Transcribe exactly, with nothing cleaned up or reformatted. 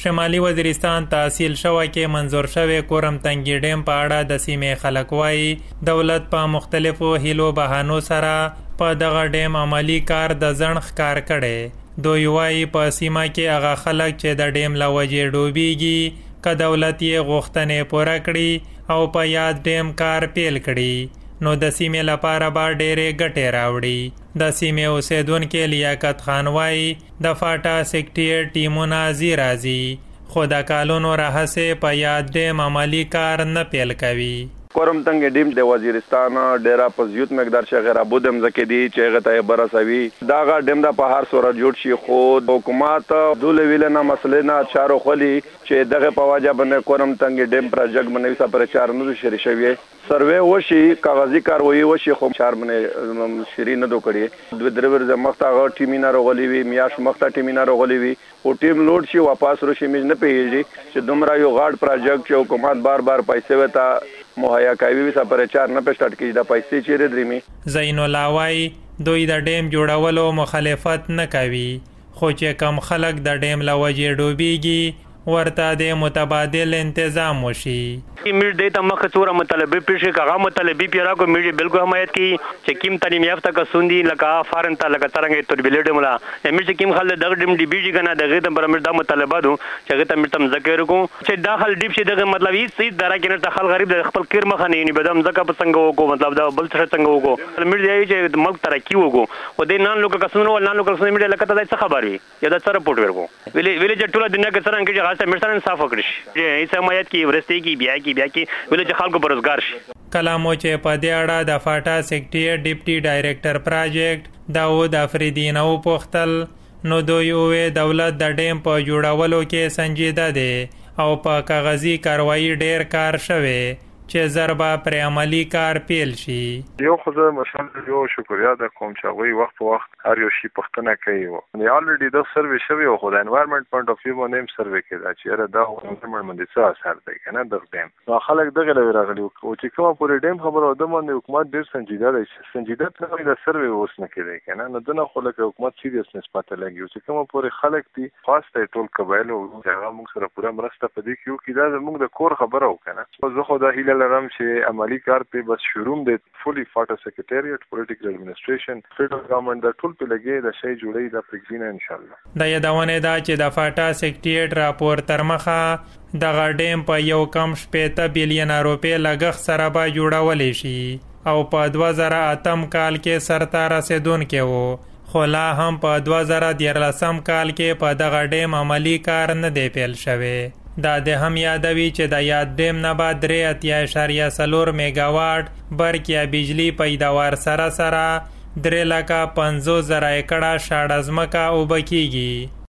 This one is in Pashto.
شمالي وزیرستان تحصیل شوه کې منظور شوی کورم تنګي ډیم په اړه د سیمې خلک وایي دولت په مختلفو هیلو بهانو سره په دغه ډیم عملی کار د ځنډ ښکار کړی. دوی وایي په سیمه کې هغه خلک چې د ډیم له وجې ډوبیږي که دولت یې غوښتنې پوره کړي او په یاد ډیم کار پیل کړي نو د سیمې لپاره به ډېرې ګټې راوړي. د سیمې اوسیدونکي لیاقت خان وایي د فاټا سیکټریټ ټیمونه ځي راځي خو د کالونو راهیسې په یاد ډیم عملی کار نه پیل کوي. کورم تنګ ډیم د وزیرستان ډیره په زیات مقدار چې غیر ابودم زکه دي چې غته برسوي داغه ډیم د په هر صورت جوړ شي خو حکومت دوله ویلنه مسلې نه چارو خلی چې دغه په واجب باندې کورم تنګ ډیم پروژیکټ باندې سره چار نه شری شوی سروې وشي کاغذي کاروي وشي خو چار باندې شری نه دوکړي دوه درې ورځې مخته ټیمینه رغولي وي میاش مخته ټیمینه رغولي وي او ټیم لوډ شي واپس روشي مې نه پیږي چې دومره یو غاډ پروژیکټ چې حکومت بار بار پیسې وتا مهیا کوي وسه پر چار نه پښټ کیږي د پیسې چیرې درېمي. زین الله وای دوی د ډیم جوړولو مخالفت نه کوي خو چې کم خلک د ډیم له وجې ډوبیږي ورته د متبادل انتظام وشي. میډ د تمخ څوره مطالبه پیښه کاغه مطالبه پیرا کو میډ بالکل حمایت کی چې کیم تعلیم یافته کسوندي لکه فارن ته لکه څنګه تر بلیډ مولا میډ چې کیم خل دغه ډیم دی بیجی کنه دغه تم پر میډ د مطالبه دو چې ته میډ تم ذکر کو چې داخل ډیپ شي دغه مطلب هیڅ هیڅ درا کې نه خل غریب د خپل کیر مخ نه ني بدم زکه په څنګه وکړو مطلب دا بل څه څنګه وکړو میډ دی چې ملک ترقی وکړو او د نن لوک کسونو نن لوک کسونو میډ لکه ته څه خبر وي یا دا څه رپورټ ورکو ویلې ویلې چې ټول دنیا کې څنګه کې غاصه میډ سره صاف وکړي چې هیڅ حمایت کی ورسته کی بیا کی بیا کی ویلې خلکو برزګار شي. کلامو چې په دې اړه د فاټا سیکټریټ ډیپټي ډایریکټر پروجیکټ داود افریدی نو پوښتل نو دوی وې دولت د ډیم په جوړولو کې سنجیده دی او په کاغذي کاروایی ډیر کار شوی چې ضربه پر عملی کار پیل شي. یو خدای مشال یو شکریا د کوم چې غوي وخت په وخت هر یو شی پښتنه کوي و نو الریډي د سروې شوی او خدای انوایرنمنت پوینټ اف ویو باندې سروې کړه چې را دا انوایرنمنت باندې څه اثر دی کنه د ډیم نو خلک دغه لوي راغلي او چې کومه پورې ډیم خبره د باندې حکومت ډیر سنجیده دی سنجیده ته د سروې اوس نه کوي کنه نو دنه خلک حکومت سیریسنس پته لګي چې کومه پورې خلک دي خاص ته ټول قبایل او هغه موږ سره پوره مرسته پدې کیو کې دا موږ د کور خبره وکنه زه خو دا هیله لرم چې عملی کار په بس شروع د فولي فاټا سیکریټریټ پولیټیکل ایڈمنسټریشن فدرال ګورنمنت د ټول په لګي د شی جوړي د پرګزینه ان شاء الله. د یادونه دا چې د فاټا سیکریټریټ راپور تر مخه د غډیم په یو کم شپږ بلین روپے لګښت سره به جوړول شي او په دوه زره اتم کال کې سرته رسیدونکې وو خو لا هم په دوه زره دیارلسم کال کې په دغه ډیم عملی کار نه دی پیل شوی. دا د هم یادوي چې د یاد ډیم نه به درې اتیا اعشاریه څلور میګاواټ برق یا بجلی پیداوار سره سره درې لکه پنځوس زره ایکړه شاړه ځمکه اوبه کیږي.